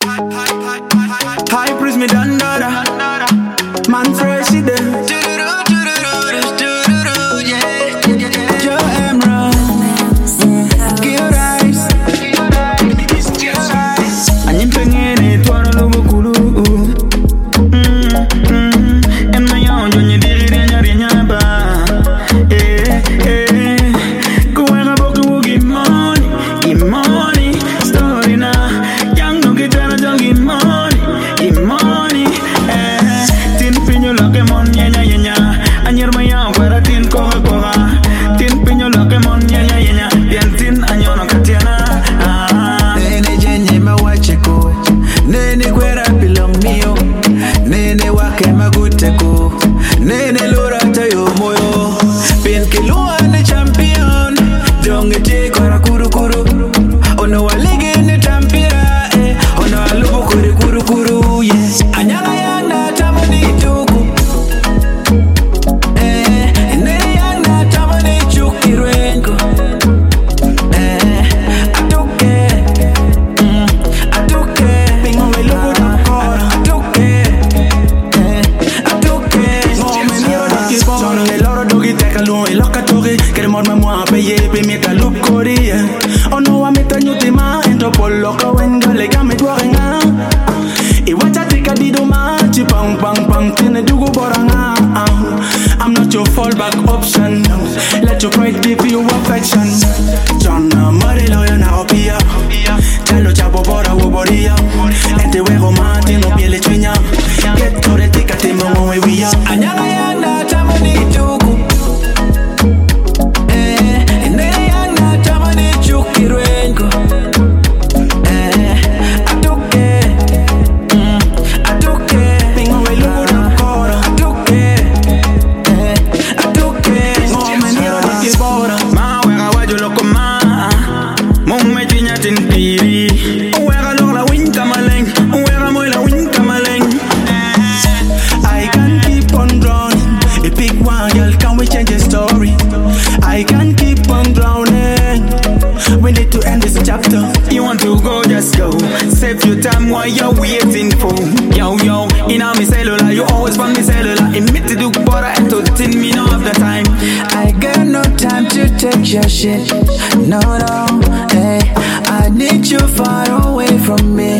High praise me dandara. Man fresh there. Joe Emra. Give rice. Anyipengene twara lubu kulu. Emma yon jonye diri nyari ba. Kuweka boku give money. Story na. Young no get down give money. Tin pinyo lake mon yenya. Anyer maya wera tin koga. Tin pinyo lake mon yenya. Bien tin anyono katiana. Nene jenye mawacheko. Nene kwera belong mio. Nene wake maguteko. Nene lora tayo moyo. Pin kilua ne champion. Jonge te kwara kuru. Ono waligi ne tampira. Ono alubu kuru. Yes. Anyanga yana tamani tuku. Nene yana tamani chukirengo. I'm not your fallback option. Let your pride give you affection. John, mare loya na opia. Chalo chabo bora woboria. Ente wego mati no piele chinya. Get to the tika timbo mwe wia. Anyanga yana tamani tuku. Nene yana tamani chukirengo. I can keep on drowning. A big one, girl, can we change the story? I can keep on drowning. We need to end this chapter. You want to go, just go. Save your time while you're waiting for. Yo, in my cellular, you always want me cellular. Emit to do butter and to tin me no of the time. I got no time to take your shit. No, hey, I need you far away from me.